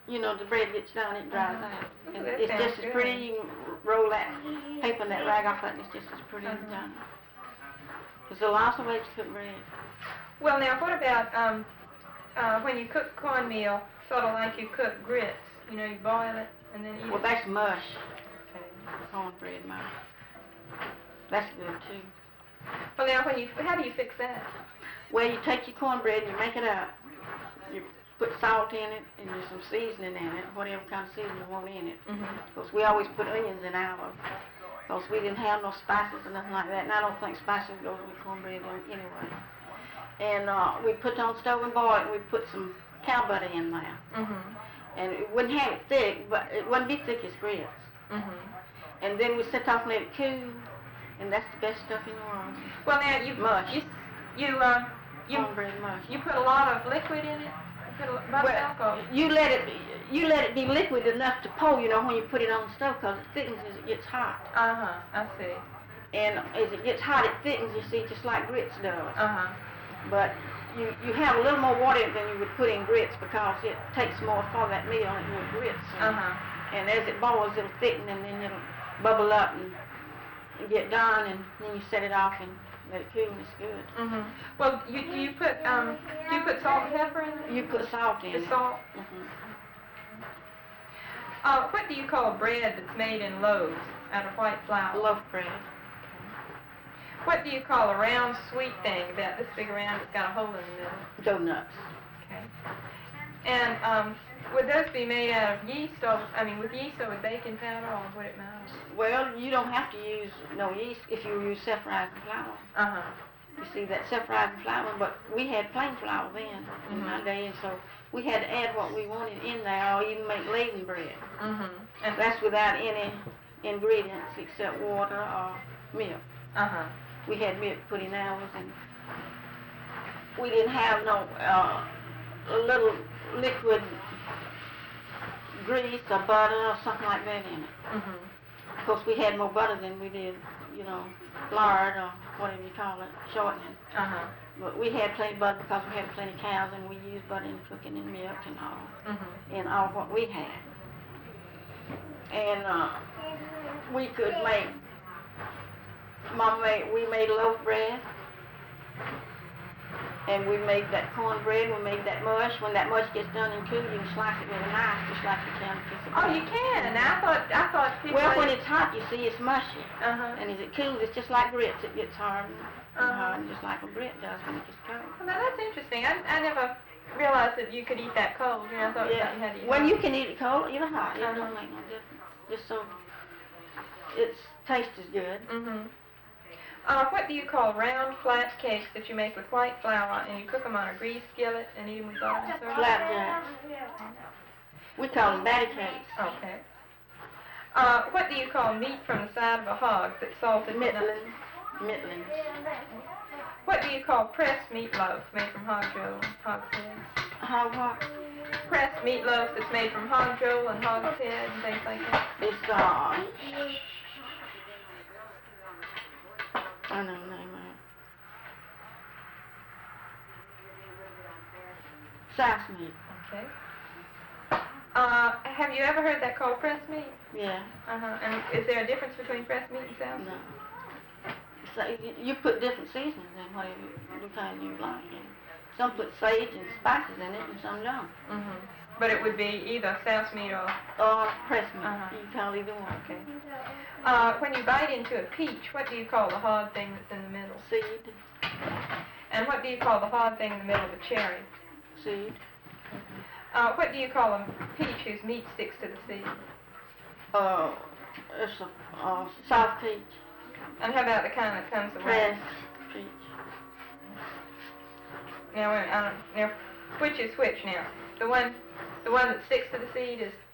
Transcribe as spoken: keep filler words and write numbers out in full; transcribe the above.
you know, the bread gets done, it dries Uh-huh. out. Ooh, And that it's sounds just as good. pretty, you can roll that paper and that rag off it, and it's just as pretty Uh-huh. as done. There's a lot of ways to cook bread. Well, now, what about um, uh, when you cook cornmeal, sort of like you cook grits? You know, you boil it and then eat Well, it? that's mush, Okay. cornbread mush. That's good, too. Well, now, when you, how do you fix that? Well, you take your cornbread and you make it up. You put salt in it and there's some seasoning in it, whatever kind of seasoning you want in it. Mm-hmm. Because we always put onions in ours. Because we didn't have no spices or nothing like that, and I don't think spices goes with cornbread anyway. And uh, we put it on the stove and boil it, and we put some cow butter in there. Mm-hmm. And it wouldn't have it thick, but it wouldn't be thick as grits. Mm-hmm. And then we sit off and let it cool, and that's the best stuff in the world. Well, now, you, Mush. you, you, uh, you, Cornbread mush. you put a lot of liquid in it? You put a lot of milk or? You let it, you let it be liquid enough to pour, you know, when you put it on the stove, because it thickens as it gets hot. Uh-huh, I see. And as it gets hot, it thickens, you see, just like grits does. Uh-huh. But you, you have a little more water in it than you would put in grits, because it takes more for that meal than it would grits. Uh-huh. And as it boils, it'll thicken, and then it'll bubble up and, and get done, and then you set it off and let it cool, and it's good. Mm-hmm. Well, you, do you put, um, do you put salt and pepper in it? You put salt in The it. salt? Mm-hmm. Uh, what do you call bread that's made in loaves out of white flour? Loaf bread. What do you call a round sweet thing about this big around that's got a hole in the middle? Donuts. Okay. And um, would those be made out of yeast or, I mean, with yeast or with baking powder, or would it matter? Well, you don't have to use no yeast if you use self-rising flour. Uh-huh. You see, that self-rising flour, but we had plain flour then, in Mhm. my day, and so we had to add what we wanted in there, or even make leaven bread. Mm-hmm. And that's without any ingredients except water or milk. Uh-huh. We had milk put in ours, and we didn't have no uh, little liquid grease or butter or something like that in it. Mm-hmm. Of course, we had more butter than we did, you know, lard or whatever you call it, shortening. Uh-huh. But we had plenty of butter because we had plenty of cows, and we used butter in cooking and milk and all, Mm-hmm. in all what we had. And uh, we could make, Mom made, we made loaf bread, and we made that cornbread, we made that mush. When that mush gets done and cool, you can slice it with a knife, just like you can a piece of bread. Oh, you can? I thought, I thought people... Well, when ate- it's hot, you see, it's mushy. Uh-huh. And as it cools, it's just like grits. It gets hard and Uh-huh. hard, just like a grit does when it gets cold. Well, now that's interesting. I, I never realized that you could eat that cold. You know, I thought Yeah. you had to eat Well, hot. you can eat it cold, either hot. It Uh-huh. don't make no difference. Just so its taste is good. Mm-hmm. Uh, what do you call round, flat cakes that you make with white flour and you cook them on a greased skillet and eat them with salt and syrup? Flapjacks. We call them batty cakes. Okay. Uh, what do you call meat from the side of a hog that's salted? but not- Mitlins. Mitlins. What do you call pressed meatloaf made from hog jowl and hog's head? Hog what? Pressed meatloaf that's made from hog jowl and hog's head and things like that. It's, uh... I know the name of it. Souse meat. Okay. Uh, have you ever heard that called pressed meat? Yeah. Uh-huh. And is there a difference between pressed meat and souse? No. So you, you put different seasonings in whatever you kind you like. And some put sage and spices in it, and some don't. Mm-hmm. But it would be either souse meat or... Or press meat. Uh-huh. You call either one. Okay. Uh, when you bite into a peach, what do you call the hard thing that's in the middle? Seed. And what do you call the hard thing in the middle of a cherry? Seed. Uh, what do you call a peach whose meat sticks to the seed? Uh, it's a uh, soft peach. And how about the kind that comes away? Pressed peach. Now, wait, I don't, now, which is which now? The one, the one that sticks to the seed is